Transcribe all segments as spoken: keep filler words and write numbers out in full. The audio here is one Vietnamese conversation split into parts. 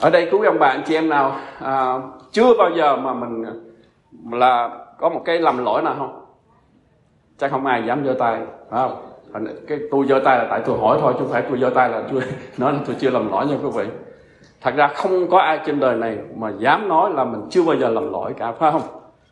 Ở đây quý ông bà anh chị em nào à, chưa bao giờ mà mình là có một cái lầm lỗi nào không? Chắc không ai dám giơ tay, phải không? Cái tôi giơ tay là tại tôi hỏi thôi, chứ không phải tôi giơ tay là tôi nói là tôi chưa làm lỗi nha quý vị. Thật ra không có ai trên đời này mà dám nói là mình chưa bao giờ làm lỗi cả, phải không?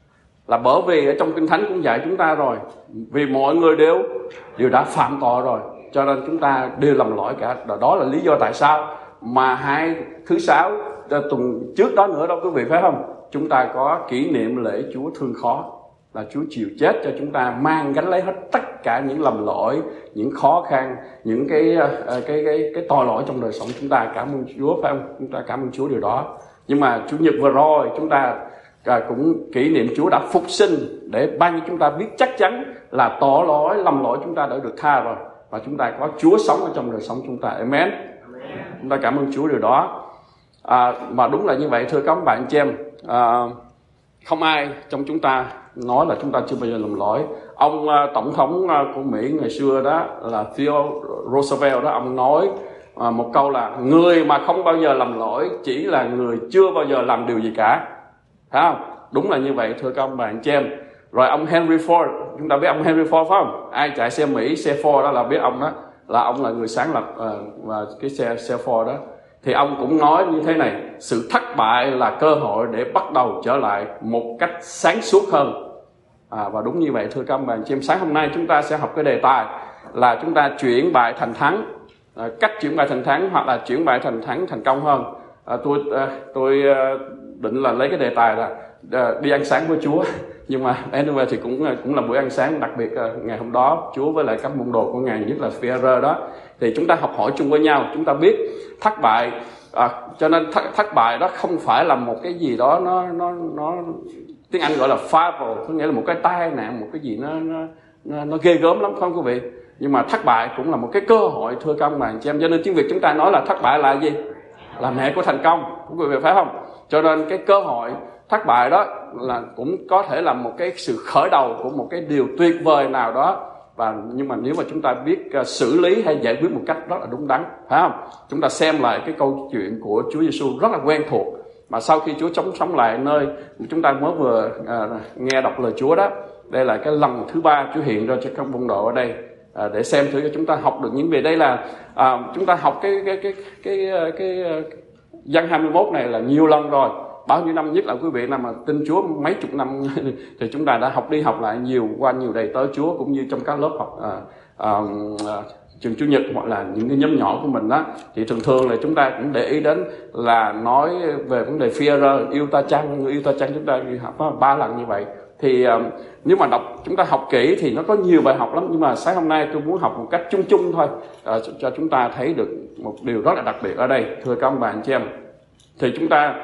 Là bởi vì ở trong Kinh Thánh cũng dạy chúng ta rồi, vì mọi người đều đều đã phạm tội rồi, cho nên chúng ta đều làm lỗi cả. Đó là lý do tại sao mà hai thứ sáu tuần trước đó nữa đâu quý vị, phải không? Chúng ta có kỷ niệm lễ Chúa thương khó, là Chúa chịu chết cho chúng ta, mang gánh lấy hết tất cả những lầm lỗi, những khó khăn, những cái cái cái cái tội lỗi trong đời sống chúng ta. Cảm ơn Chúa, phải không? Chúng ta cảm ơn Chúa điều đó. Nhưng mà Chủ nhật vừa rồi chúng ta cũng kỷ niệm Chúa đã phục sinh để ban cho chúng ta biết chắc chắn là tội lỗi, lầm lỗi chúng ta đã được tha rồi, và chúng ta có Chúa sống ở trong đời sống chúng ta. Amen. Amen. Chúng ta cảm ơn Chúa điều đó. À, mà đúng là như vậy thưa các bạn chị em. À, không ai trong chúng ta nói là chúng ta chưa bao giờ làm lỗi. Ông uh, tổng thống uh, của Mỹ ngày xưa đó là Theodore Roosevelt đó, ông nói uh, một câu là người mà không bao giờ làm lỗi chỉ là người chưa bao giờ làm điều gì cả. Thấy không? Đúng là như vậy thưa các bạn chị em. Rồi ông Henry Ford, chúng ta biết ông Henry Ford phải không? Ai chạy xe Mỹ, xe Ford đó là biết ông đó, là ông là người sáng lập uh, và cái xe xe Ford đó. Thì ông cũng nói như thế này: sự thất bại là cơ hội để bắt đầu trở lại một cách sáng suốt hơn. À, và đúng như vậy thưa các bạn chị em. Sáng hôm nay chúng ta sẽ học cái đề tài là chúng ta chuyển bại thành thắng, à, cách chuyển bại thành thắng hoặc là chuyển bại thành thắng thành công hơn. À, tôi à, tôi à, định là lấy cái đề tài là à, đi ăn sáng với Chúa, nhưng mà anyway thì cũng cũng là buổi ăn sáng đặc biệt. À, ngày hôm đó Chúa với lại các môn đồ của Ngài, nhất là Phi-e-rơ đó, thì chúng ta học hỏi chung với nhau. Chúng ta biết thất bại, à, cho nên thất, thất bại đó không phải là một cái gì đó nó nó nó tiếng Anh gọi là fatal, có nghĩa là một cái tai nạn, một cái gì nó nó nó, nó ghê gớm lắm, không quý vị. Nhưng mà thất bại cũng là một cái cơ hội thưa các bạn chị em. Cho nên tiếng Việt chúng ta nói là thất bại là gì? Là mẹ của thành công, quý vị phải không? Cho nên cái cơ hội thất bại đó là cũng có thể là một cái sự khởi đầu của một cái điều tuyệt vời nào đó. Và nhưng mà nếu mà chúng ta biết uh, xử lý hay giải quyết một cách rất là đúng đắn, phải không? Chúng ta xem lại cái câu chuyện của Chúa Giêsu rất là quen thuộc, mà sau khi Chúa chống sống lại nơi chúng ta mới vừa uh, nghe đọc lời Chúa đó. Đây là cái lần thứ ba Chúa hiện ra cho các môn đồ ở đây, uh, để xem thử cho chúng ta học được những về đây là uh, chúng ta học cái cái cái cái cái, cái, cái Giăng hai mươi mốt này là nhiều lần rồi, bao nhiêu năm, nhất là quý vị nào mà tin Chúa mấy chục năm thì chúng ta đã học đi học lại nhiều, qua nhiều đầy tớ Chúa, cũng như trong các lớp học à, à, à, trường Chủ nhật hoặc là những cái nhóm nhỏ của mình đó, thì thường thường là chúng ta cũng để ý đến là nói về vấn đề Phi-e-rơ, yêu ta chăng, người yêu ta chăng, chúng ta học ba lần như vậy. Thì uh, nếu mà đọc chúng ta học kỹ thì nó có nhiều bài học lắm, nhưng mà sáng hôm nay tôi muốn học một cách chung chung thôi, uh, cho chúng ta thấy được một điều rất là đặc biệt ở đây thưa các ông bà anh chị em. Thì chúng ta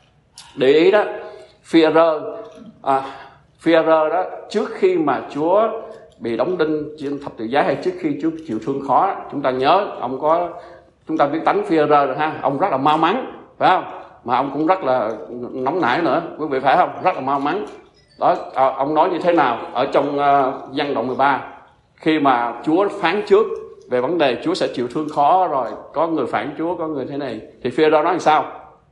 để ý đó, Phi-e-rơ à, Phi-e-rơ đó, trước khi mà Chúa bị đóng đinh trên thập tự giá, hay trước khi Chúa chịu thương khó, chúng ta nhớ ông có, chúng ta biết tánh Phi-e-rơ rồi ha, ông rất là mau mắn, phải không? Mà ông cũng rất là nóng nảy nữa, quý vị phải không? Rất là mau mắn đó. À, ông nói như thế nào ở trong uh, Giăng đoạn mười ba, khi mà Chúa phán trước về vấn đề Chúa sẽ chịu thương khó rồi, có người phản Chúa, có người thế này, thì Phi-e-rơ nói làm sao?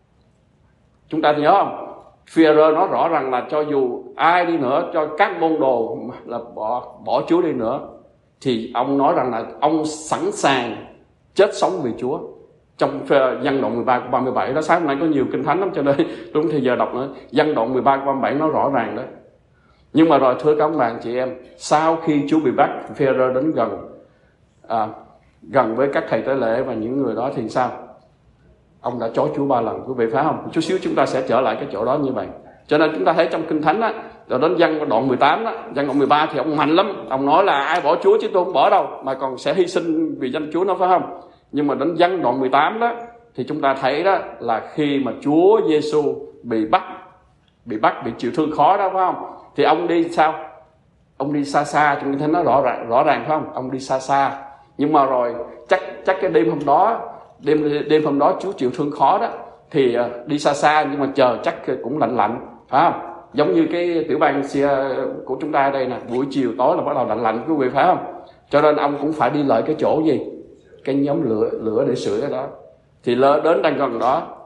Chúng ta nhớ không? Phi-e-rơ nói rõ ràng là cho dù ai đi nữa, cho các môn đồ là bỏ bỏ Chúa đi nữa, thì ông nói rằng là ông sẵn sàng chết sống vì Chúa. Trong Giăng đoạn mười ba câu ba mươi bảy đó, sáng hôm nay có nhiều kinh thánh lắm cho nên đúng thì giờ đọc nữa. Giăng đoạn mười ba câu ba mươi bảy nói rõ ràng đó. Nhưng mà rồi thưa các bạn chị em, sau khi Chúa bị bắt, Phi-e-rơ đến gần à, gần với các thầy tế lễ và những người đó thì sao? Ông đã chối Chúa ba lần, quý vị phải không? Chút xíu chúng ta sẽ trở lại cái chỗ đó như vậy. Cho nên chúng ta thấy trong kinh thánh á, rồi đến Giăng đoạn mười tám đó, Giăng đoạn mười ba thì ông mạnh lắm, ông nói là ai bỏ Chúa chứ tôi không bỏ đâu, mà còn sẽ hy sinh vì danh Chúa nó, phải không? Nhưng mà đến Giăng đoạn mười tám đó thì chúng ta thấy đó là khi mà Chúa Giêsu bị bắt, bị bắt bị chịu thương khó đó, phải không? Thì ông đi sao? Ông đi xa xa, chúng ta thấy nó rõ ràng, rõ ràng phải không? Ông đi xa xa. Nhưng mà rồi chắc chắc cái đêm hôm đó, đêm đêm hôm đó Chúa chịu thương khó đó, thì đi xa xa nhưng mà chờ chắc cũng lạnh lạnh, phải không? Giống như cái tiểu bang của chúng ta đây nè, buổi chiều tối là bắt đầu lạnh lạnh, quý vị phải không? Cho nên ông cũng phải đi lại cái chỗ gì? Cái nhóm lửa lửa để sưởi cái đó. Thì lỡ đến đang gần đó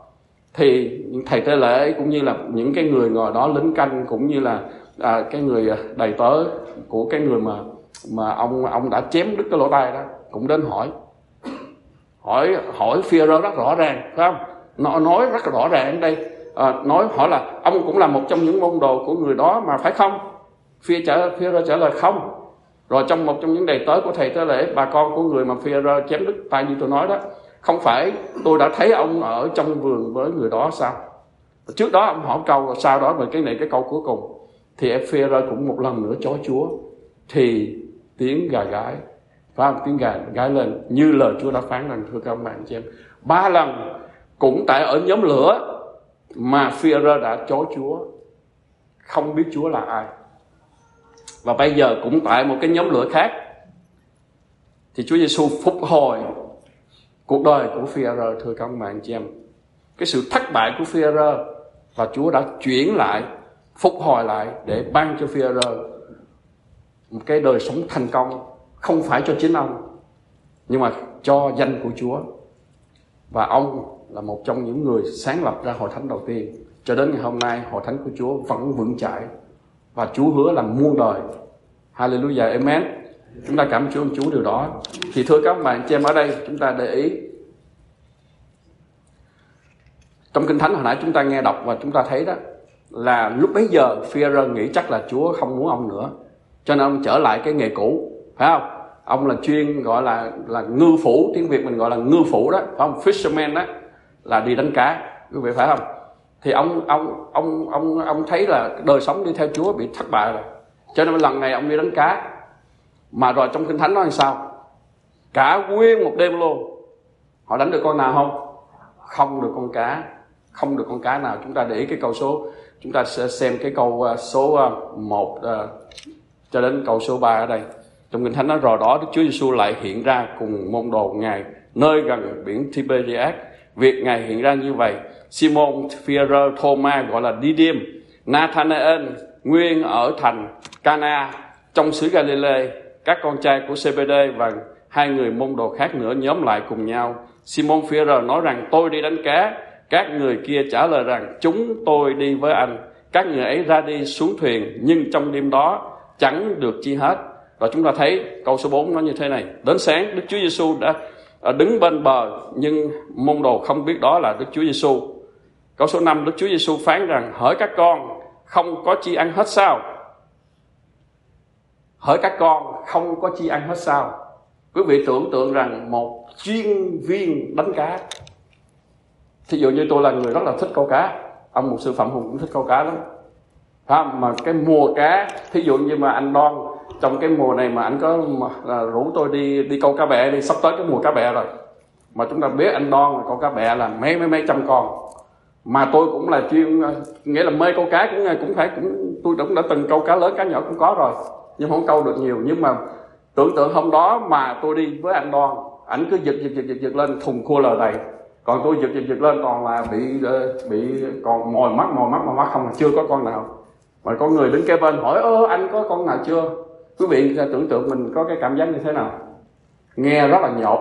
Thì những thầy tế lễ cũng như là những cái người ngồi đó lính canh, cũng như là à, cái người đầy tớ của cái người mà mà ông ông đã chém đứt cái lỗ tai đó cũng đến hỏi hỏi hỏi Phi-e-rơ rất rõ ràng, phải không? Nó nói rất rõ ràng ở đây, à, nói hỏi là ông cũng là một trong những môn đồ của người đó mà phải không? Phi-e-rơ trả lời không. Rồi trong một trong những đầy tớ của thầy tế lễ, bà con của người mà Phi-e-rơ chém đứt tay như tôi nói đó, không phải tôi đã thấy ông ở trong vườn với người đó sao? Trước đó ông hỏi câu, sau đó về cái này cái câu cuối cùng thì Phi-e-rơ cũng một lần nữa chối Chúa. Thì tiếng gà gáy, phải không? Tiếng gà gáy lên như lời Chúa đã phán rằng, thưa các bạn chị em, ba lần cũng tại ở nhóm lửa mà Phi-e-rơ đã chối Chúa, không biết Chúa là ai. Và bây giờ cũng tại một cái nhóm lửa khác thì Chúa Giêsu phục hồi cuộc đời của Phi-e-rơ, thưa các bạn chị em. Cái sự thất bại của Phi-e-rơ và Chúa đã chuyển lại, phục hồi lại để ban cho Phi-e-rơ một cái đời sống thành công, không phải cho chính ông nhưng mà cho danh của Chúa. Và ông là một trong những người sáng lập ra hội thánh đầu tiên. Cho đến ngày hôm nay hội thánh của Chúa vẫn vững chãi và Chúa hứa là muôn đời. Hallelujah, amen. Chúng ta cảm ơn Chúa, Chúa điều đó. Thì thưa các bạn chị em, ở đây chúng ta để ý trong Kinh Thánh hồi nãy chúng ta nghe đọc và chúng ta thấy đó là lúc bấy giờ Phi-e-rơ nghĩ chắc là Chúa không muốn ông nữa, cho nên ông trở lại cái nghề cũ, phải không? Ông là chuyên gọi là là ngư phủ, tiếng Việt mình gọi là ngư phủ đó, phải không? Fisherman đó, là đi đánh cá, quý vị phải không? Thì ông ông ông ông ông thấy là đời sống đi theo Chúa bị thất bại rồi, cho nên lần này ông đi đánh cá. Mà rồi trong Kinh Thánh nói làm sao? Cả nguyên một đêm luôn, họ đánh được con nào không? Không được con cá, không được con cá nào. Chúng ta để ý cái câu số, chúng ta sẽ xem cái câu số một uh, cho đến câu số ba ở đây. Trong Kinh Thánh nói rồi đó, Đức Chúa Giêsu lại hiện ra cùng môn đồ Ngài nơi gần biển Tiberias. Việc Ngài hiện ra như vậy: Simon, Phi-e-rơ, Thô-ma gọi là Đi-điêm, Na-tha-nê-ên nguyên ở thành Ca-na trong xứ Ga-li-lê, các con trai của Sê-bê-đê và hai người môn đồ khác nữa nhóm lại cùng nhau. Simon Phi-e-rơ nói rằng, tôi đi đánh cá. Các người kia trả lời rằng, chúng tôi đi với anh. Các người ấy ra đi xuống thuyền, nhưng trong đêm đó chẳng được chi hết. Và chúng ta thấy câu số bốn nói như thế này: đến sáng Đức Chúa Giêsu đã đứng bên bờ, nhưng môn đồ không biết đó là Đức Chúa Giêsu. Câu số năm, Đức Chúa Giêsu phán rằng, hỡi các con không có chi ăn hết sao? Hỡi các con không có chi ăn hết sao? Quý vị tưởng tượng rằng một chuyên viên đánh cá, thí dụ như tôi là người rất là thích câu cá, ông mục sư Phạm Hùng cũng thích câu cá lắm, phải không? Mà cái mùa cá, thí dụ như mà anh Đoan trong cái mùa này mà anh có mà, là, rủ tôi đi đi câu cá bè đi, sắp tới cái mùa cá bè rồi, mà chúng ta biết anh Đoan là câu cá bè là mấy mấy mấy trăm con, mà tôi cũng là chuyên, nghĩa là mê câu cá cũng cũng phải cũng tôi cũng đã từng câu cá lớn cá nhỏ cũng có rồi, nhưng không câu được nhiều. Nhưng mà tưởng tượng hôm đó mà tôi đi với anh Đoan, ảnh cứ giật giật giật giật, giật lên thùng cua lờ đầy, còn tôi giật giật giật lên toàn là bị bị còn mồi mắt mồi mắt mồi mắt không, chưa có con nào. Mà có người đứng kế bên hỏi, ơ anh có con nào chưa? Quý vị tưởng tượng mình có cái cảm giác như thế nào? Nghe rất là nhột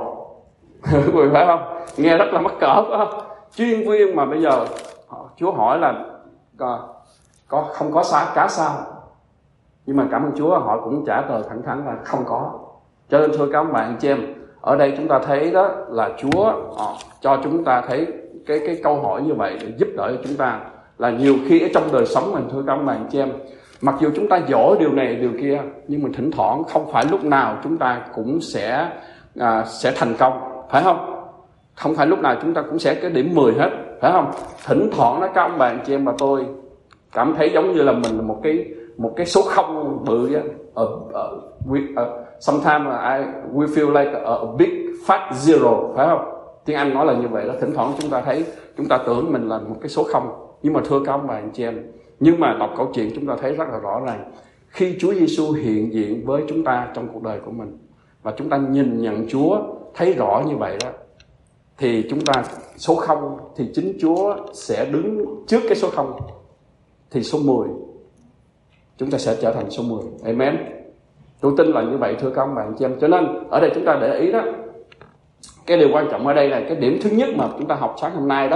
quý vị phải không? Nghe rất là mắc cỡ, phải không? Chuyên viên mà bây giờ Chúa hỏi là có, có không có xá cá sao? Nhưng mà cảm ơn Chúa, họ cũng trả lời thẳng thắn là không có. Cho nên thưa các bạn chị em, ở đây chúng ta thấy đó là Chúa họ, cho chúng ta thấy cái cái câu hỏi như vậy để giúp đỡ chúng ta. Là nhiều khi ở trong đời sống mình, thưa các bạn chị em, mặc dù chúng ta giỏi điều này điều kia, nhưng mà thỉnh thoảng không phải lúc nào chúng ta cũng sẽ à, sẽ thành công, phải không? Không phải lúc nào chúng ta cũng sẽ cái điểm mười hết, phải không? Thỉnh thoảng đó các bạn chị em và tôi cảm thấy giống như là mình là một cái một cái số không bự á. Ở, ở, ở, sometimes I we feel like a, a big fat zero, phải không? Tiếng Anh nói là như vậy đó. Thỉnh thoảng chúng ta thấy, chúng ta tưởng mình là một cái số không. Nhưng mà thưa các bạn chị em, nhưng mà đọc câu chuyện chúng ta thấy rất là rõ ràng, khi Chúa Giêsu hiện diện với chúng ta trong cuộc đời của mình và chúng ta nhìn nhận Chúa thấy rõ như vậy đó, thì chúng ta số không thì chính Chúa sẽ đứng trước cái số không, thì số mười chúng ta sẽ trở thành số mười. Amen. Tôi tin là như vậy thưa các bạn chị em. Cho nên ở đây chúng ta để ý đó, cái điều quan trọng ở đây là cái điểm thứ nhất mà chúng ta học sáng hôm nay đó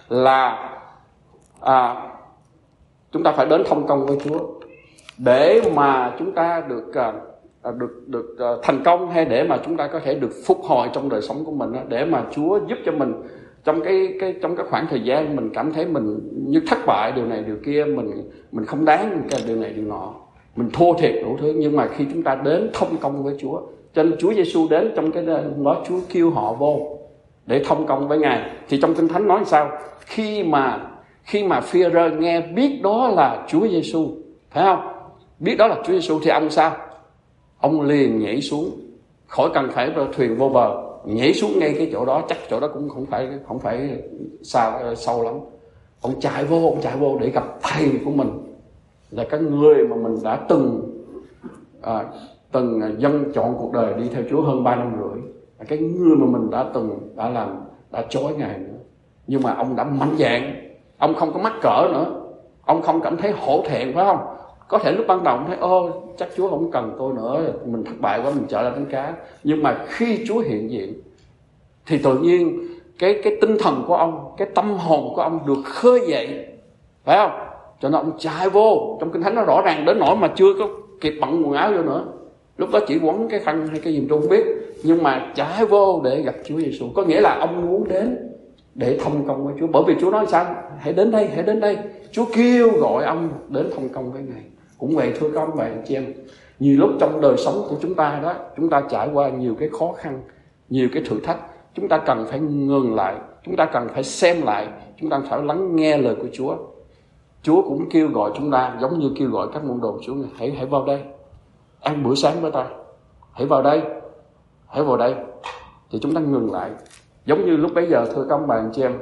là à, chúng ta phải đến thông công với Chúa để mà chúng ta được à, được được à, thành công, hay để mà chúng ta có thể được phục hồi trong đời sống của mình đó, để mà Chúa giúp cho mình trong cái cái trong cái khoảng thời gian mình cảm thấy mình như thất bại điều này điều kia, mình mình không đáng cái điều này điều nọ, mình thua thiệt đủ thứ. Nhưng mà khi chúng ta đến thông công với Chúa, cho nên Chúa Giêsu đến trong cái đó, Chúa kêu họ vô để thông công với Ngài. Thì trong Kinh Thánh nói sao? Khi mà khi mà Phi-e-rơ nghe biết đó là Chúa Giêsu, phải không? Biết đó là Chúa Giêsu thì ông sao? Ông liền nhảy xuống, khỏi cần phải thuyền vô bờ, nhảy xuống ngay cái chỗ đó, chắc chỗ đó cũng không phải không phải xa sâu lắm. Ông chạy vô, ông chạy vô để gặp thầy của mình, là cái người mà mình đã từng à, từng dâng chọn cuộc đời đi theo Chúa hơn ba năm rưỡi, là cái người mà mình đã từng đã làm đã chối Ngài nữa. Nhưng mà ông đã mạnh dạn, ông không có mắc cỡ nữa, ông không cảm thấy hổ thẹn, phải không? Có thể lúc ban đầu ông thấy ô chắc Chúa không cần tôi nữa, mình thất bại quá, mình trở lại đánh cá. Nhưng mà khi Chúa hiện diện thì tự nhiên cái cái tinh thần của ông, cái tâm hồn của ông được khơi dậy, phải không? Cho nên ông chạy vô. Trong Kinh Thánh nó rõ ràng đến nỗi mà chưa có kịp bận quần áo vô nữa, lúc đó chỉ quấn cái khăn hay cái gì tôi không biết, nhưng mà chạy vô để gặp Chúa Giêsu. Có nghĩa là ông muốn đến để thông công với Chúa, bởi vì Chúa nói sao? Hãy đến đây, hãy đến đây. Chúa kêu gọi ông đến thông công với Ngài. Cũng vậy thưa các ông bà anh chị em, nhiều lúc trong đời sống của chúng ta đó, chúng ta trải qua nhiều cái khó khăn, nhiều cái thử thách, chúng ta cần phải ngừng lại, chúng ta cần phải xem lại, chúng ta phải lắng nghe lời của Chúa. Chúa cũng kêu gọi chúng ta giống như kêu gọi các môn đồ Chúa, hãy hãy vào đây ăn bữa sáng với ta, hãy vào đây, hãy vào đây. Thì chúng ta ngừng lại, giống như lúc bấy giờ thưa các ông bà anh chị em,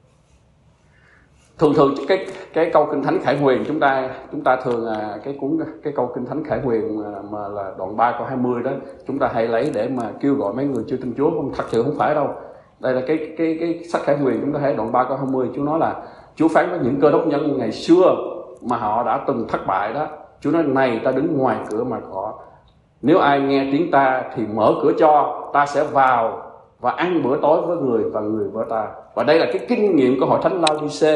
thường thường cái cái câu Kinh Thánh Khải Huyền chúng ta chúng ta thường à, cái cuốn cái câu Kinh Thánh Khải Huyền mà, mà là đoạn ba câu hai mươi đó, chúng ta hay lấy để mà kêu gọi mấy người chưa tin Chúa. Không, thật sự không phải đâu. Đây là cái cái cái sách Khải Huyền, chúng ta thấy đoạn ba câu hai mươi, Chúa nói là Chúa phán với những cơ đốc nhân ngày xưa mà họ đã từng thất bại đó. Chúa nói này, ta đứng ngoài cửa mà gõ, nếu ai nghe tiếng ta thì mở cửa cho, ta sẽ vào và ăn bữa tối với người và người với ta. Và đây là cái kinh nghiệm của hội thánh Lao-đi-xê.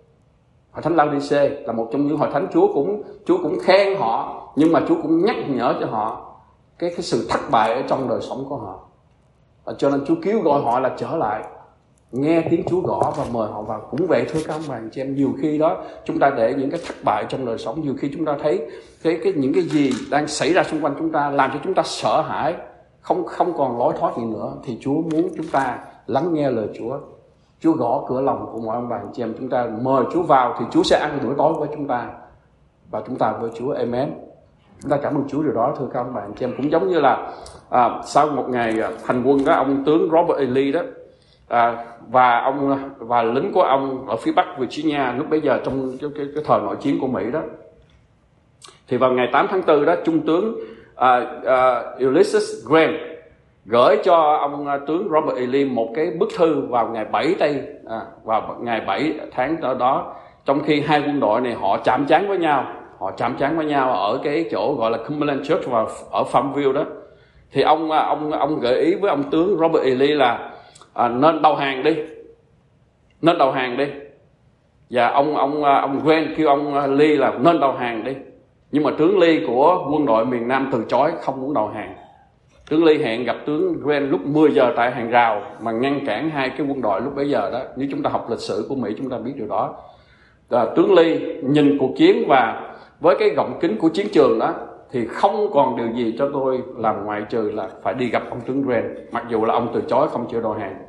Hội thánh Lao-đi-xê là một trong những hội thánh Chúa cũng Chúa cũng khen họ, nhưng mà Chúa cũng nhắc nhở cho họ cái cái sự thất bại ở trong đời sống của họ. Và cho nên Chúa kêu gọi họ là trở lại, nghe tiếng Chúa gõ và mời họ vào. Cũng vậy thưa các ông bà anh chị em, nhiều khi đó chúng ta để những cái thất bại trong đời sống, nhiều khi chúng ta thấy cái cái những cái gì đang xảy ra xung quanh chúng ta làm cho chúng ta sợ hãi, không không còn lối thoát gì nữa, thì Chúa muốn chúng ta lắng nghe lời Chúa. Chúa gõ cửa lòng của mọi ông bà anh chị em, chúng ta mời Chúa vào thì Chúa sẽ ăn bữa tối với chúng ta và chúng ta với Chúa. Amen. Chúng ta cảm ơn Chúa điều đó thưa các ông bà anh chị em. Cũng giống như là à, sau một ngày à, hành quân đó, ông tướng Robert E. Lee đó à, và ông và lính của ông ở phía bắc Virginia lúc bấy giờ trong cái, cái, cái thời nội chiến của Mỹ đó, thì vào ngày tám tháng tư đó, trung tướng à, à, Ulysses Grant gửi cho ông tướng Robert E. Lee một cái bức thư vào ngày bảy tây à, vào ngày bảy tháng đó, đó trong khi hai quân đội này họ chạm trán với nhau họ chạm trán với nhau ở cái chỗ gọi là Cumberland Church và ở Farmville đó. Thì ông ông ông gợi ý với ông tướng Robert E. Lee là à, nên đầu hàng đi nên đầu hàng đi và ông ông ông Grant kêu ông Lee là nên đầu hàng đi. Nhưng mà tướng Lee của quân đội miền Nam từ chối, không muốn đầu hàng. Tướng Lee hẹn gặp tướng Grant lúc mười giờ tại hàng rào mà ngăn cản hai cái quân đội lúc bấy giờ đó. Nếu chúng ta học lịch sử của Mỹ chúng ta biết điều đó. À, tướng Lee nhìn cuộc chiến và với cái gọng kính của chiến trường đó thì không còn điều gì cho tôi làm ngoại trừ là phải đi gặp ông tướng Grant, mặc dù là ông từ chối không chịu đầu hàng.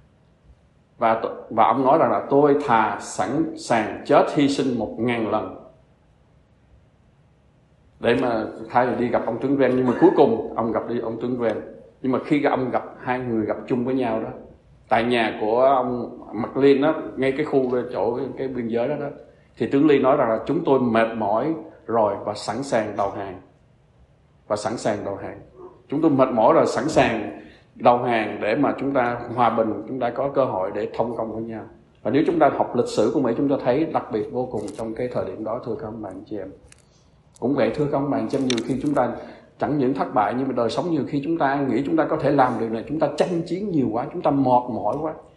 Và và ông nói rằng là tôi thà sẵn sàng chết hy sinh một ngàn lần để mà thay vì đi gặp ông tướng Grant. Nhưng mà cuối cùng ông gặp đi ông tướng Grant. Nhưng mà khi ông gặp hai người gặp chung với nhau đó tại nhà của ông McLean đó, ngay cái khu chỗ cái, cái biên giới đó đó, thì tướng Lee nói rằng là chúng tôi mệt mỏi rồi và sẵn sàng đầu hàng và sẵn sàng đầu hàng chúng tôi mệt mỏi rồi, sẵn sàng đầu hàng để mà chúng ta hòa bình, chúng ta có cơ hội để thông công với nhau. Và nếu chúng ta học lịch sử của Mỹ, chúng ta thấy đặc biệt vô cùng trong cái thời điểm đó thưa các ông bà anh chị em. Cũng vậy thưa các ông bà anh chị em, nhiều khi chúng ta chẳng những thất bại nhưng mà đời sống nhiều khi chúng ta nghĩ chúng ta có thể làm được này, chúng ta tranh chiến nhiều quá, chúng ta mệt mỏi quá,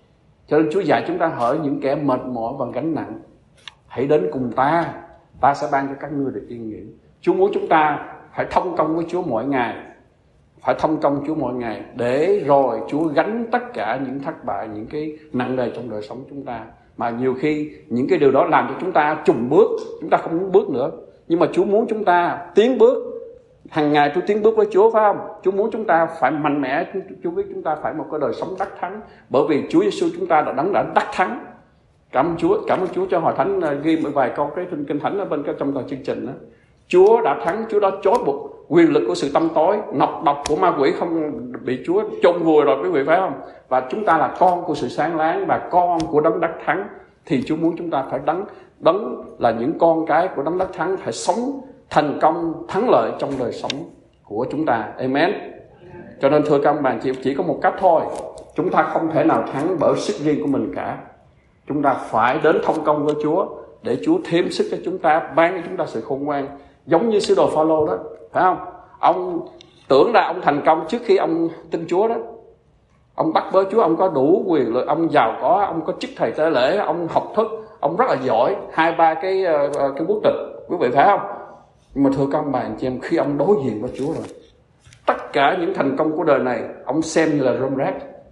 Cho nên Chúa dạy chúng ta: hỡi những kẻ mệt mỏi và gánh nặng, hãy đến cùng ta, ta sẽ ban cho các ngươi được yên nghỉ. Chúa muốn chúng ta phải thông công với Chúa mỗi ngày, phải thông công Chúa mỗi ngày, để rồi Chúa gánh tất cả những thất bại, những cái nặng nề trong đời sống chúng ta. Mà nhiều khi những cái điều đó làm cho chúng ta chùn bước, chúng ta không muốn bước nữa. Nhưng mà Chúa muốn chúng ta tiến bước. Hàng ngày tôi tiến bước với Chúa, phải không? Chúa muốn chúng ta phải mạnh mẽ. Chúa biết chúng ta phải một cái đời sống đắc thắng, bởi vì Chúa Giêsu chúng ta đã đấng đã đắc thắng. Cảm ơn Chúa, cảm ơn Chúa cho Hội Thánh ghi một vài câu cái kinh thánh ở bên cái trong tờ chương trình đó. Chúa đã thắng, Chúa đã chối buộc quyền lực của sự tăm tối, nọc độc của ma quỷ không bị Chúa chôn vùi rồi, quý vị phải không? Và chúng ta là con của sự sáng láng và con của đấng đắc thắng, thì Chúa muốn chúng ta phải đấng đấng là những con cái của đấng đắc thắng, phải sống thành công thắng lợi trong đời sống của chúng ta. Amen. Cho nên thưa các ông bà chị, chỉ có một cách thôi, chúng ta không thể nào thắng bởi sức riêng của mình cả. Chúng ta phải đến thông công với Chúa để Chúa thêm sức cho chúng ta, ban cho chúng ta sự khôn ngoan. Giống như sứ đồ Phao-lô đó, phải không? Ông tưởng là ông thành công trước khi ông tin Chúa đó. Ông bắt bớ Chúa, ông có đủ quyền lực, ông giàu có, ông có chức thầy tế lễ, ông học thức, ông rất là giỏi, hai ba cái cái quốc tịch, quý vị phải không? Nhưng mà thưa các ông bà anh chị em, khi ông đối diện với Chúa rồi, tất cả những thành công của đời này ông xem như là rơm rác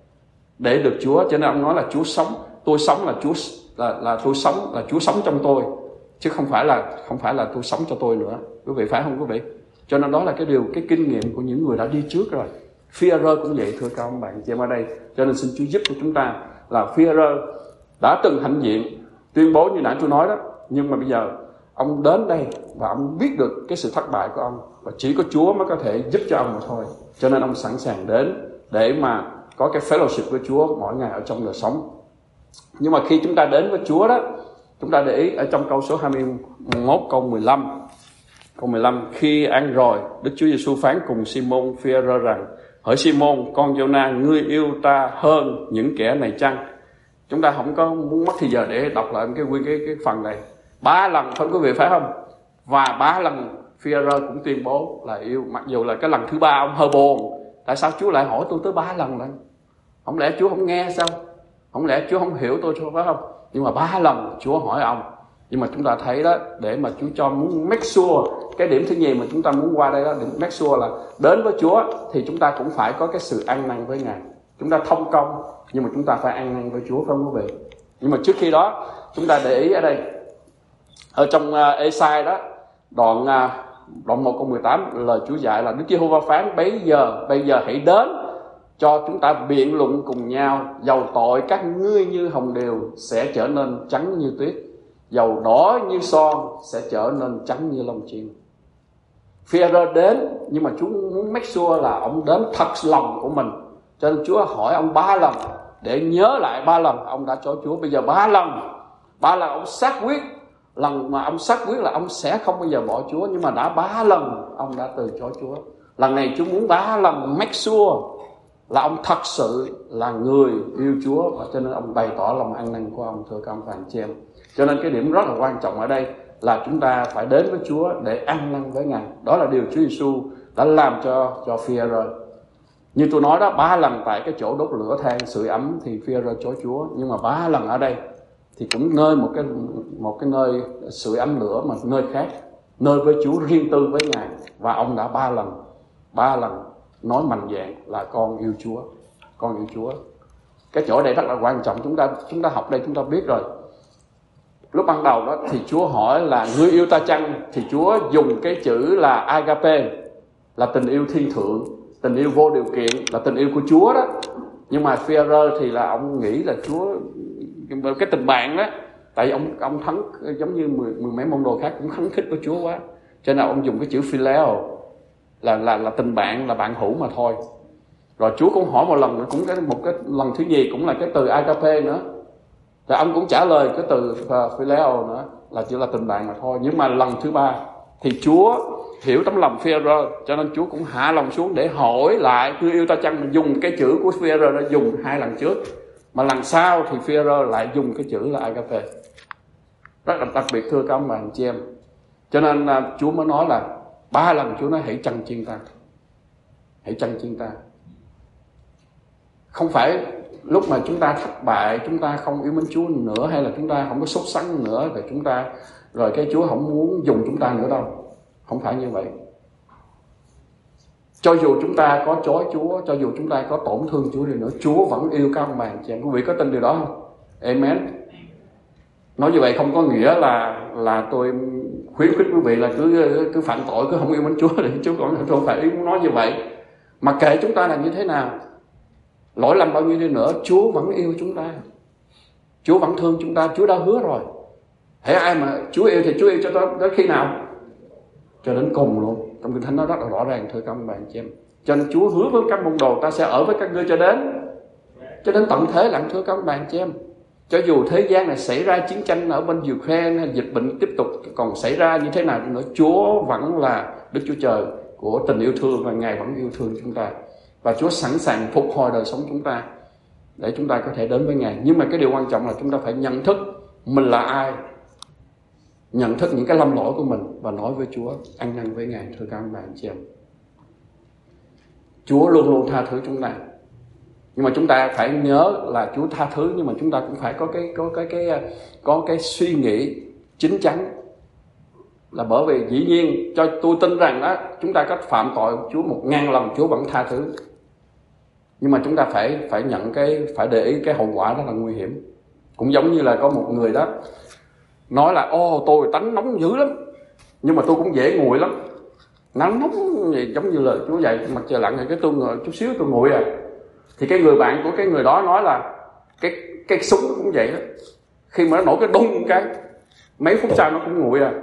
để được Chúa. Cho nên ông nói là Chúa sống, tôi sống là Chúa là là tôi sống là Chúa sống trong tôi, chứ không phải là không phải là tôi sống cho tôi nữa, quý vị phải không quý vị? Cho nên đó là cái điều, cái kinh nghiệm của những người đã đi trước rồi. Phi-e-rơ cũng vậy, thưa các ông bạn chị em ở đây. Cho nên xin Chúa giúp cho chúng ta là Phi-e-rơ đã từng hãnh diện tuyên bố như nãy tôi nói đó, nhưng mà bây giờ ông đến đây và ông biết được cái sự thất bại của ông, và chỉ có Chúa mới có thể giúp cho ông mà thôi. Cho nên ông sẵn sàng đến để mà có cái fellowship với Chúa mỗi ngày ở trong đời sống. Nhưng mà khi chúng ta đến với Chúa đó, chúng ta để ý ở trong câu số hai mươi mốt câu mười lăm. Câu mười lăm: khi ăn rồi, Đức Chúa Giêsu phán cùng Simon Phi-e-rơ rằng: hỡi Simon, con Giô-na, ngươi yêu ta hơn những kẻ này chăng? Chúng ta không có muốn mất thời giờ để đọc lại cái nguyên cái, cái phần này. Ba lần thôi quý vị phải không? Và ba lần Phi-e-rơ cũng tuyên bố là yêu, mặc dù là cái lần thứ ba ông hơi buồn. Tại sao Chúa lại hỏi tôi tới ba lần lần? Không lẽ Chúa không nghe sao? Không lẽ Chúa không hiểu tôi sao, phải không? Nhưng mà ba lần Chúa hỏi ông. Nhưng mà chúng ta thấy đó, để mà Chúa cho muốn make sure, cái điểm thứ nhì mà chúng ta muốn qua đây đó, điểm make sure là đến với Chúa thì chúng ta cũng phải có cái sự ăn năn với Ngài. Chúng ta thông công, nhưng mà chúng ta phải ăn năn với Chúa, phải không quý vị? Nhưng mà trước khi đó, chúng ta để ý ở đây, ở trong uh, Ê-sai đó, đoạn uh, đoạn một câu mười tám, lời Chúa dạy là: Đức Giê-hô-va phán, bấy giờ, bây giờ hãy đến cho chúng ta biện luận cùng nhau, dầu tội các ngươi như hồng điều sẽ trở nên trắng như tuyết, dầu đỏ như son sẽ trở nên trắng như lông chim. Phi-e-rơ đến, nhưng mà Chúa muốn make sure là ông đến thật lòng của mình. Cho nên Chúa hỏi ông ba lần để nhớ lại ba lần ông đã cho Chúa. Bây giờ ba lần, ba lần ông xác quyết. Lần mà ông xác quyết là ông sẽ không bao giờ bỏ Chúa, nhưng mà đã ba lần ông đã từ chối Chúa. Lần này Chúa muốn ba lần make sure là ông thật sự là người yêu Chúa, và cho nên ông bày tỏ lòng ăn năn của ông, thưa các ông và anh chị em. Cho nên cái điểm rất là quan trọng ở đây là chúng ta phải đến với Chúa để ăn năn với Ngài. Đó là điều Chúa Giêsu đã làm cho cho Phi-e-rơ. Như tôi nói đó, ba lần tại cái chỗ đốt lửa than sưởi ấm thì Phi-e-rơ chối Chúa, nhưng mà ba lần ở đây thì cũng nơi một cái một cái nơi sưởi ấm lửa mà nơi khác, nơi với Chúa riêng tư với Ngài, và ông đã ba lần ba lần nói mạnh dạn là con yêu Chúa, con yêu Chúa. Cái chỗ này rất là quan trọng, chúng ta chúng ta học đây chúng ta biết rồi. Lúc ban đầu đó thì Chúa hỏi là ngươi yêu ta chăng, thì Chúa dùng cái chữ là agape, là tình yêu thiên thượng, tình yêu vô điều kiện, là tình yêu của Chúa đó. Nhưng mà Phi-e-rơ thì là ông nghĩ là Chúa cái tình bạn đó, tại vì ông ông thắng giống như mười, mười mấy môn đồ khác cũng khấn khích với Chúa quá, cho nên ông dùng cái chữ phileo là là là tình bạn, là bạn hữu mà thôi. Rồi Chúa cũng hỏi một lần nữa, cũng cái một cái lần thứ nhì cũng là cái từ agape nữa, rồi ông cũng trả lời cái từ uh, phileo nữa, là chỉ là tình bạn mà thôi. Nhưng mà lần thứ ba thì Chúa hiểu tấm lòng Phi-e-rơ, cho nên Chúa cũng hạ lòng xuống để hỏi lại ngươi yêu ta chăng, mà dùng cái chữ của Phi-e-rơ đã dùng hai lần trước, mà lần sau thì Phi-e-rơ lại dùng cái chữ là agape. Rất là đặc biệt, thưa các ông bà anh chị em. Cho nên uh, Chúa mới nói là ba lần Chúa nói hãy chăng chiên ta, hãy chăng chiên ta. Không phải lúc mà chúng ta thất bại, chúng ta không yêu mến Chúa nữa, hay là chúng ta không có sốt sắng nữa, rồi chúng ta rồi cái Chúa không muốn dùng chúng ta nữa đâu. Không phải như vậy. Cho dù chúng ta có chối Chúa, cho dù chúng ta có tổn thương Chúa đi nữa, Chúa vẫn yêu các ông bà anh chị em. Quý vị có tin điều đó không? Amen. Nói như vậy không có nghĩa là là tôi khuyến khích quý vị là cứ cứ phạm tội, cứ không yêu mến Chúa thì Chúa còn không phải ý muốn nói như vậy. Mà kệ chúng ta là như thế nào, lỗi lầm bao nhiêu đi nữa, Chúa vẫn yêu chúng ta, Chúa vẫn thương chúng ta. Chúa đã hứa rồi, hễ ai mà Chúa yêu thì Chúa yêu cho tới, tới khi nào? Cho đến cùng luôn. Trong Kinh Thánh nó rất là rõ ràng, thưa các ông bà anh chị em. Cho nên Chúa hứa với các môn đồ, ta sẽ ở với các ngươi cho đến cho đến tận thế lặng, thưa các ông bà anh chị em. Cho dù thế gian này xảy ra chiến tranh ở bên Ukraine, hay dịch bệnh tiếp tục còn xảy ra như thế nào nữa, Chúa vẫn là Đức Chúa Trời của tình yêu thương, và Ngài vẫn yêu thương chúng ta. Và Chúa sẵn sàng phục hồi đời sống chúng ta để chúng ta có thể đến với Ngài. Nhưng mà cái điều quan trọng là chúng ta phải nhận thức mình là ai, nhận thức những cái lầm lỗi của mình và nói với Chúa, ăn năn với Ngài, thưa các ông bà anh chị em. Chúa luôn luôn tha thứ chúng ta. Nhưng mà chúng ta phải nhớ là Chúa tha thứ, nhưng mà chúng ta cũng phải có cái có cái cái có cái suy nghĩ chín chắn. Là bởi vì dĩ nhiên cho tôi tin rằng đó, chúng ta có phạm tội Chúa một ngàn lần Chúa vẫn tha thứ. Nhưng mà chúng ta phải phải nhận cái phải để ý cái hậu quả đó là nguy hiểm. Cũng giống như là có một người đó nói là ô tôi tánh nóng dữ lắm, nhưng mà tôi cũng dễ nguội lắm. Nắng nóng gì giống như là Chúa dạy mặt trời lặn thì cái tôi ngồi chút xíu tôi nguội à. Thì cái người bạn của cái người đó nói là cái cái súng nó cũng vậy đó, khi mà nó nổ cái đùng cái mấy phút sau nó cũng nguội à.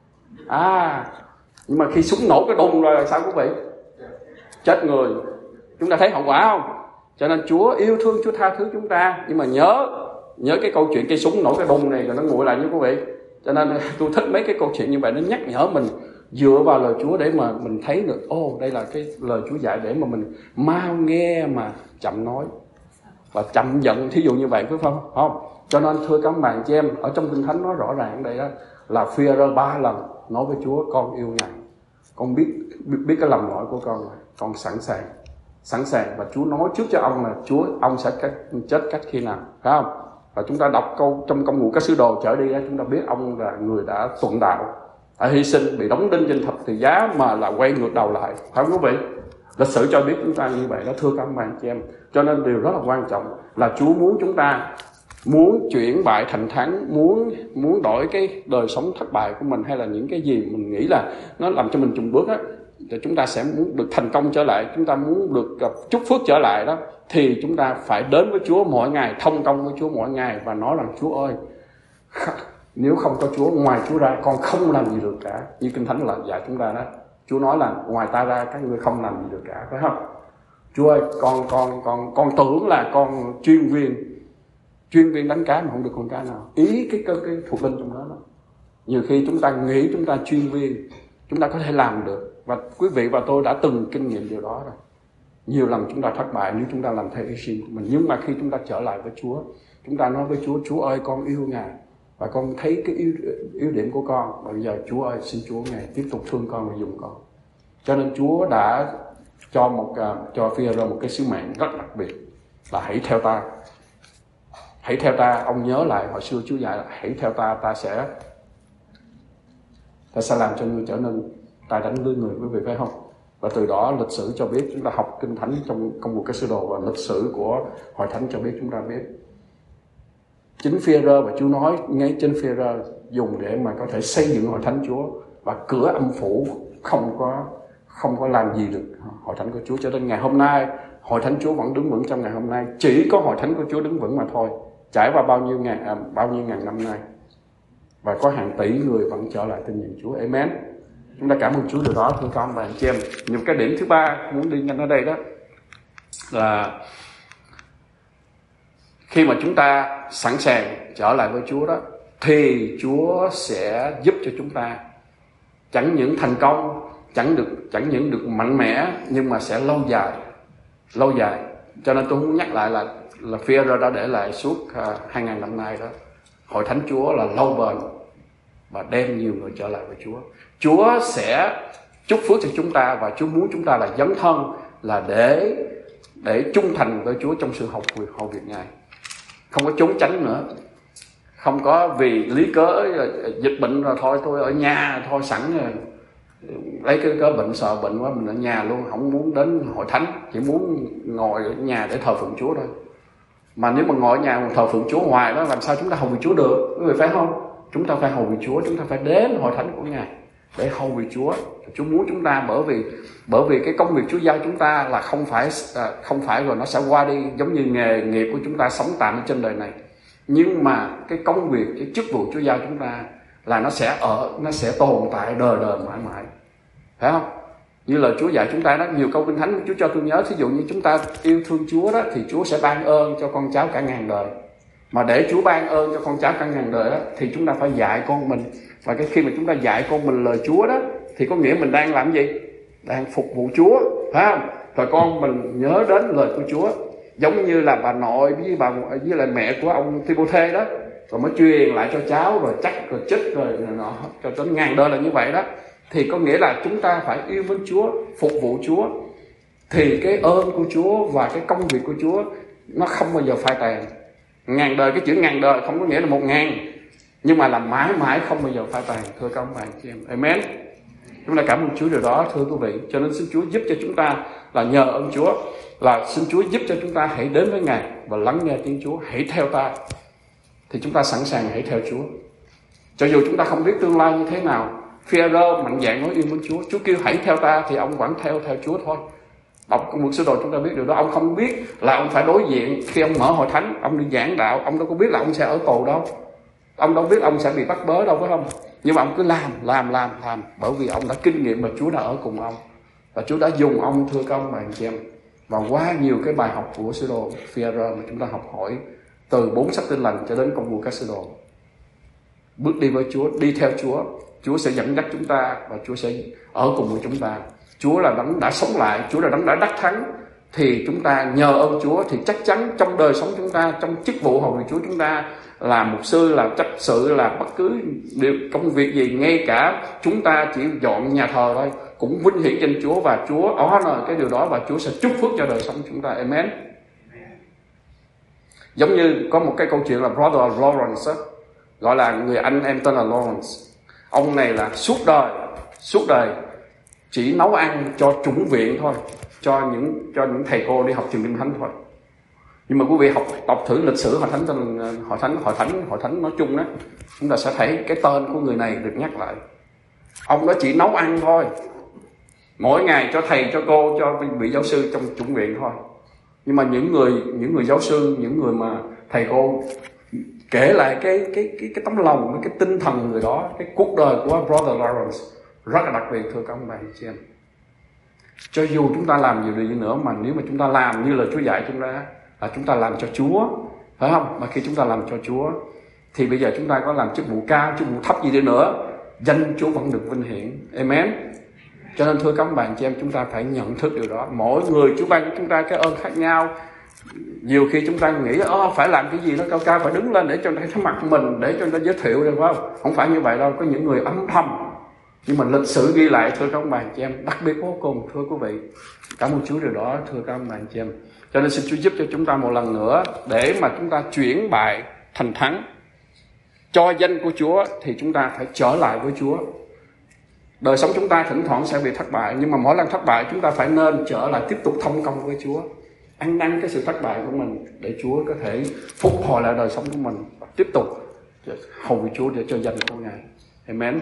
À nhưng mà khi súng nổ cái đùng rồi là sao quý vị? Chết người. Chúng ta thấy hậu quả không? Cho nên Chúa yêu thương, Chúa tha thứ chúng ta. Nhưng mà nhớ nhớ cái câu chuyện cây súng nổ cái đùng này rồi nó nguội lại như quý vị. Cho nên tôi thích mấy cái câu chuyện như vậy, nó nhắc nhở mình dựa vào lời Chúa để mà mình thấy được ô oh, đây là cái lời Chúa dạy, để mà mình mau nghe mà chậm nói và chậm giận, thí dụ như vậy, phải không? Không. Cho nên thưa các bạn chị em, ở trong Kinh Thánh nói rõ ràng đây đó là Phi-e-rơ ba lần nói với Chúa, con yêu Ngài, con biết biết, biết cái lầm lỗi của con rồi, con sẵn sàng sẵn sàng và Chúa nói trước cho ông là Chúa ông sẽ cách, chết cách khi nào, phải không? Và chúng ta đọc câu trong Công vụ các sứ đồ trở đi đó, chúng ta biết ông là người đã tuận đạo, đã hy sinh, bị đóng đinh trên thập tự giá mà là quay ngược đầu lại, phải không quý vị? Lịch sử cho biết chúng ta như vậy đó, thưa các bạn chị em. Cho nên điều rất là quan trọng là Chúa muốn chúng ta muốn chuyển bại thành thắng, muốn muốn đổi cái đời sống thất bại của mình, hay là những cái gì mình nghĩ là nó làm cho mình chùn bước á, thì chúng ta sẽ muốn được thành công trở lại, chúng ta muốn được gặp chúc phước trở lại đó, thì chúng ta phải đến với Chúa mỗi ngày, thông công với Chúa mỗi ngày và nói rằng Chúa ơi, nếu không có Chúa, ngoài Chúa ra con không làm gì được cả. Như Kinh Thánh là dạy chúng ta đó, Chúa nói là ngoài ta ra các ngươi không làm gì được cả, phải không? Chúa ơi, con con con con tưởng là con chuyên viên chuyên viên đánh cá mà không được con cá nào. Ý cái cái, cái thuộc linh trong đó đó. Nhiều khi chúng ta nghĩ chúng ta chuyên viên, chúng ta có thể làm được, và quý vị và tôi đã từng kinh nghiệm điều đó rồi. Nhiều lần chúng ta thất bại nếu chúng ta làm theo ý xin của mình. Nhưng mà khi chúng ta trở lại với Chúa, chúng ta nói với Chúa, Chúa ơi con yêu Ngài và con thấy cái yếu, yếu điểm của con, và bây giờ Chúa ơi xin Chúa Ngài tiếp tục thương con và dùng con. Cho nên Chúa đã cho một cho Phi-e-rơ một cái sứ mệnh rất đặc biệt là hãy theo ta. Hãy theo ta. Ông nhớ lại hồi xưa Chúa dạy là hãy theo ta, ta sẽ ta sẽ làm cho ngươi trở nên tài đánh lưới người, quý vị phải không? Và từ đó lịch sử cho biết, chúng ta học Kinh Thánh trong Công vụ các sứ đồ và lịch sử của Hội Thánh cho biết, chúng ta biết chính Phi-e-rơ, và Chúa nói ngay trên Phi-e-rơ dùng để mà có thể xây dựng Hội Thánh Chúa, và cửa âm phủ không có không có làm gì được Hội Thánh của Chúa. Cho đến ngày hôm nay Hội Thánh Chúa vẫn đứng vững. Trong ngày hôm nay chỉ có Hội Thánh của Chúa đứng vững mà thôi, trải qua bao nhiêu ngàn à, bao nhiêu ngàn năm nay, và có hàng tỷ người vẫn trở lại tin nhận Chúa. Amen. Chúng ta cảm ơn Chúa điều đó, thưa con và anh chị em. Nhưng cái điểm thứ ba muốn đi nhanh ở đây đó là khi mà chúng ta sẵn sàng trở lại với Chúa đó, thì Chúa sẽ giúp cho chúng ta chẳng những thành công, chẳng được chẳng những được mạnh mẽ, nhưng mà sẽ lâu dài, lâu dài. Cho nên tôi muốn nhắc lại là là Phi-e-rơ đã để lại suốt uh, hai ngàn năm nay đó, Hội Thánh Chúa là lâu bền và đem nhiều người trở lại với Chúa. Chúa sẽ chúc phước cho chúng ta, và Chúa muốn chúng ta là dấn thân, là để để trung thành với Chúa trong sự học việc hầu việc Ngài, không có trốn tránh nữa, không có vì lý cớ dịch bệnh rồi thôi tôi ở nhà thôi, sẵn rồi lấy cái cớ bệnh, sợ bệnh quá mình ở nhà luôn, không muốn đến hội thánh, chỉ muốn ngồi ở nhà để thờ phượng Chúa thôi. Mà nếu mà ngồi ở nhà thờ phượng Chúa hoài đó, làm sao chúng ta hầu việc Chúa được, quý vị phải không? Chúng ta phải hầu việc Chúa, chúng ta phải đến hội thánh của Ngài để hầu việc Chúa. Chúa muốn chúng ta, bởi vì bởi vì cái công việc Chúa giao chúng ta là không phải không phải rồi nó sẽ qua đi, giống như nghề nghiệp của chúng ta sống tạm trên đời này. Nhưng mà cái công việc, cái chức vụ Chúa giao chúng ta là nó sẽ ở, nó sẽ tồn tại đời đời mãi mãi, phải không? Như lời Chúa dạy chúng ta đó, nhiều câu kinh thánh Chúa cho tôi nhớ, thí dụ như chúng ta yêu thương Chúa đó thì Chúa sẽ ban ơn cho con cháu cả ngàn đời. Mà để Chúa ban ơn cho con cháu cả ngàn đời đó thì chúng ta phải dạy con mình. Và cái khi mà chúng ta dạy con mình lời Chúa đó thì có nghĩa mình đang làm gì? Đang phục vụ Chúa, phải không? Rồi con mình nhớ đến lời của Chúa, giống như là bà nội với bà với lại mẹ của ông Timôthê đó, rồi mới truyền lại cho cháu, rồi chắc rồi chích rồi nọ cho đến ngàn đời là như vậy đó. Thì có nghĩa là chúng ta phải yêu mến Chúa, phục vụ Chúa, thì cái ơn của Chúa và cái công việc của Chúa nó không bao giờ phai tàn. Ngàn đời, cái chữ ngàn đời không có nghĩa là một ngàn, nhưng mà là mãi mãi không bao giờ phai tàn, thưa các ông bà chị em. Amen. Chúng ta cảm ơn Chúa điều đó, thưa quý vị. Cho nên xin Chúa giúp cho chúng ta, là nhờ ơn Chúa, là xin Chúa giúp cho chúng ta hãy đến với Ngài và lắng nghe tiếng Chúa, hãy theo ta. Thì chúng ta sẵn sàng hãy theo Chúa. Cho dù chúng ta không biết tương lai như thế nào, Phi-e-rơ mạnh dạn nói yêu mến Chúa, Chúa kêu hãy theo ta thì ông vẫn theo theo Chúa thôi. Đọc công vụ sứ đồ chúng ta biết điều đó. Ông không biết là ông phải đối diện khi ông mở hội thánh, ông đi giảng đạo, ông đâu có biết là ông sẽ ở tù đâu, ông đâu biết ông sẽ bị bắt bớ đâu, phải không? Nhưng mà ông cứ làm làm làm làm bởi vì ông đã kinh nghiệm và Chúa đã ở cùng ông, và Chúa đã dùng ông, thưa các ông bà chị em. Và qua nhiều cái bài học của sứ đồ Phi-e-rơ mà chúng ta học hỏi, từ bốn sách Tin Lành cho đến công vụ các sứ đồ, bước đi với Chúa, đi theo Chúa, Chúa sẽ dẫn dắt chúng ta và Chúa sẽ ở cùng với chúng ta. Chúa là đấng đã sống lại, Chúa là đấng đã đắc thắng. Thì chúng ta nhờ ơn Chúa thì chắc chắn trong đời sống chúng ta, trong chức vụ hầu việc Chúa, chúng ta là mục sư, là chấp sự, là bất cứ điều công việc gì, ngay cả chúng ta chỉ dọn nhà thờ thôi, cũng vinh hiển danh Chúa, và Chúa honor cái điều đó, và Chúa sẽ chúc phước cho đời sống chúng ta. Amen. Giống như có một cái câu chuyện là Brother Lawrence đó, gọi là người anh em tên là Lawrence. Ông này là suốt đời suốt đời chỉ nấu ăn cho chủng viện thôi, cho những cho những thầy cô đi học trường Kinh Thánh thôi. Nhưng mà quý vị học đọc thử lịch sử hội thánh hội thánh hội thánh hội thánh nói chung đó, chúng ta sẽ thấy cái tên của người này được nhắc lại. Ông đó chỉ nấu ăn thôi, mỗi ngày cho thầy cho cô cho vị giáo sư trong chủng viện thôi. Nhưng mà những người những người giáo sư, những người mà thầy cô kể lại cái cái cái cái tấm lòng, cái tinh thần người đó, cái cuộc đời của Brother Lawrence rất là đặc biệt, thưa các ông bà chị em. Cho dù chúng ta làm nhiều điều gì nữa, mà nếu mà chúng ta làm như là Chúa dạy chúng ta, là chúng ta làm cho Chúa, phải không? Mà khi chúng ta làm cho Chúa thì bây giờ chúng ta có làm chức vụ cao, chức vụ thấp gì đi nữa, danh Chúa vẫn được vinh hiển. Amen. Cho nên thưa các ông bà chị em, chúng ta phải nhận thức điều đó. Mỗi người Chúa ban cho chúng ta cái ơn khác nhau. Nhiều khi chúng ta nghĩ oh, phải làm cái gì nó cao cao, phải đứng lên để cho người ta thấy mặt mình, để cho người ta giới thiệu được, phải không? Không phải như vậy đâu. Có những người âm thầm, nhưng mà lịch sử ghi lại, thưa các ông bà chị em, đặc biệt vô cùng, thưa quý vị. Cảm ơn Chúa điều đó, thưa các ông bà chị em. Cho nên xin Chúa giúp cho chúng ta một lần nữa, để mà chúng ta chuyển bại thành thắng cho danh của Chúa, thì chúng ta phải trở lại với Chúa. Đời sống chúng ta thỉnh thoảng sẽ bị thất bại, nhưng mà mỗi lần thất bại chúng ta phải nên trở lại, tiếp tục thông công với Chúa, ăn năn cái sự thất bại của mình, để Chúa có thể phục hồi lại đời sống của mình, và tiếp tục hầu với Chúa để cho danh của Ngài. Amen.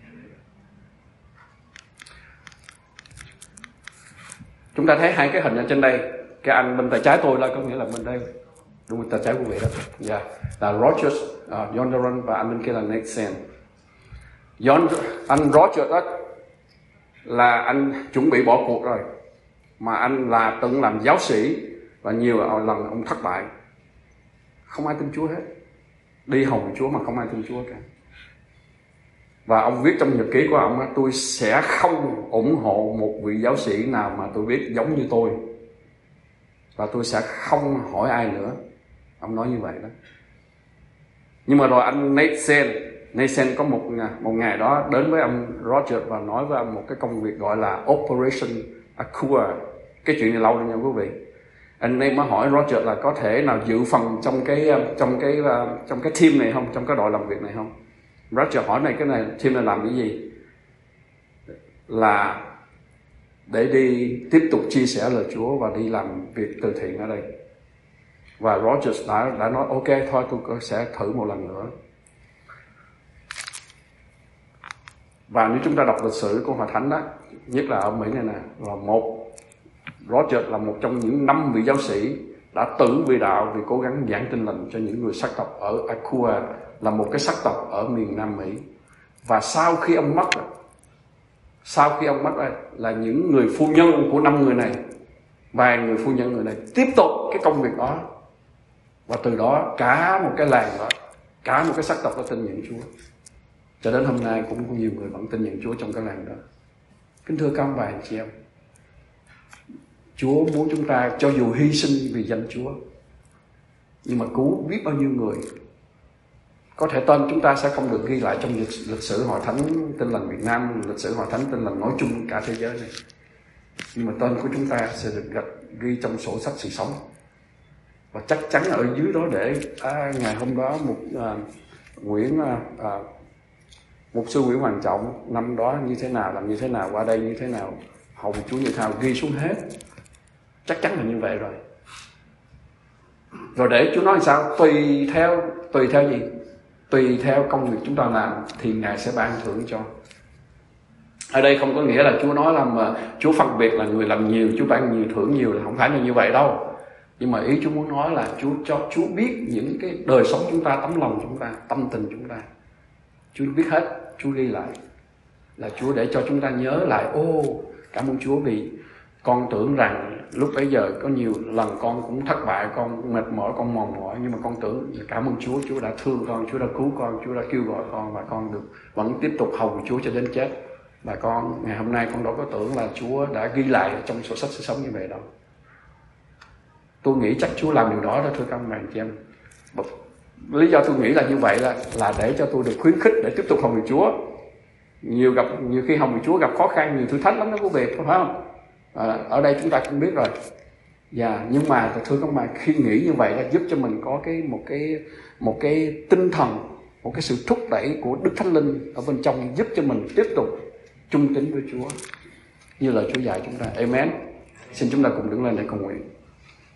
Chúng ta thấy hai cái hình ở trên đây. Cái anh bên tay trái tôi là có nghĩa là bên đây, đúng bên tay trái của quý vị đó, yeah, là Rogers, uh, John Doran, và anh bên kia là Nate Sen. John, anh Rogers đó là anh chuẩn bị bỏ cuộc rồi, mà anh là từng làm giáo sĩ và nhiều lần ông thất bại, không ai tin Chúa hết, đi hầu Chúa mà không ai tin Chúa cả. Và ông viết trong nhật ký của ông: tôi sẽ không ủng hộ một vị giáo sĩ nào mà tôi biết giống như tôi, và tôi sẽ không hỏi ai nữa. Ông nói như vậy đó. Nhưng mà rồi anh Nate Sen, Nate Sen có một một ngày đó đến với ông Roger và nói với ông một cái công việc gọi là Operation Aqua. Cái chuyện này lâu rồi nha quý vị. Anh em mới hỏi Roger là có thể nào dự phần trong cái trong cái trong cái team này không, trong cái đội làm việc này không? Roger hỏi này, cái này team này làm cái gì? Là để đi tiếp tục chia sẻ lời Chúa và đi làm việc từ thiện ở đây. Và Roger đã đã nói ok thôi, tôi sẽ thử một lần nữa. Và nếu chúng ta đọc lịch sử của Hội Thánh đó, nhất là ở Mỹ này nè, là một Roger là một trong những năm vị giáo sĩ đã tử vì đạo vì cố gắng giảng tin lành cho những người sắc tộc ở Akua, là một cái sắc tộc ở miền Nam Mỹ. Và sau khi ông mất, sau khi ông mất là những người phu nhân của năm người này, vài người phu nhân người này tiếp tục cái công việc đó. Và từ đó cả một cái làng đó, cả một cái sắc tộc đã tin nhận Chúa. Cho đến hôm nay cũng có nhiều người vẫn tin nhận Chúa trong cái làng đó. Kính thưa các ông bà anh chị em, Chúa muốn chúng ta cho dù hy sinh vì danh Chúa, nhưng mà cứu biết bao nhiêu người. Có thể tên chúng ta sẽ không được ghi lại trong lịch, lịch sử Hội Thánh Tin Lành Việt Nam, lịch sử Hội Thánh Tin Lành nói chung cả thế giới này, nhưng mà tên của chúng ta sẽ được gạch ghi trong sổ sách sự sống. Và chắc chắn ở dưới đó để à, ngày hôm đó một à, Nguyễn à, à, mục sư Nguyễn Hoàng Trọng năm đó như thế nào, làm như thế nào, qua đây như thế nào, hầu Chúa như thế nào, ghi xuống hết. Chắc chắn là như vậy rồi. Rồi để Chúa nói sao? Tùy theo tùy theo gì? Tùy theo công việc chúng ta làm thì Ngài sẽ ban thưởng cho. Ở đây không có nghĩa là Chúa nói là mà Chúa phân biệt là người làm nhiều Chúa ban nhiều thưởng nhiều, là không phải là như vậy đâu. Nhưng mà ý Chúa muốn nói là Chúa cho Chúa biết những cái đời sống chúng ta, tấm lòng chúng ta, tâm tình chúng ta. Chúa biết hết, Chúa ghi lại. Là Chúa để cho chúng ta nhớ lại, ô cảm ơn Chúa vì con tưởng rằng lúc bấy giờ có nhiều lần con cũng thất bại, con mệt mỏi, con mòn mỏi, nhưng mà con tưởng cảm ơn Chúa, Chúa đã thương con, Chúa đã cứu con, Chúa đã kêu gọi con, và con được vẫn tiếp tục hầu Chúa cho đến chết. Và con ngày hôm nay con đâu có tưởng là Chúa đã ghi lại trong sổ sách sự sống như vậy đâu. Tôi nghĩ chắc Chúa làm điều đó đó, thưa các ông bà chị em. Lý do tôi nghĩ là như vậy là là để cho tôi được khuyến khích để tiếp tục hầu việc Chúa. Nhiều gặp nhiều khi hầu việc Chúa gặp khó khăn, nhiều thử thách lắm đó quý vị, phải không? À, ở đây chúng ta cũng biết rồi. Dạ, nhưng mà thưa các bạn, khi nghĩ như vậy là giúp cho mình có cái một cái một cái tinh thần, một cái sự thúc đẩy của Đức Thánh Linh ở bên trong, giúp cho mình tiếp tục trung tín với Chúa như lời Chúa dạy chúng ta. Amen. Xin chúng ta cùng đứng lên để cầu nguyện.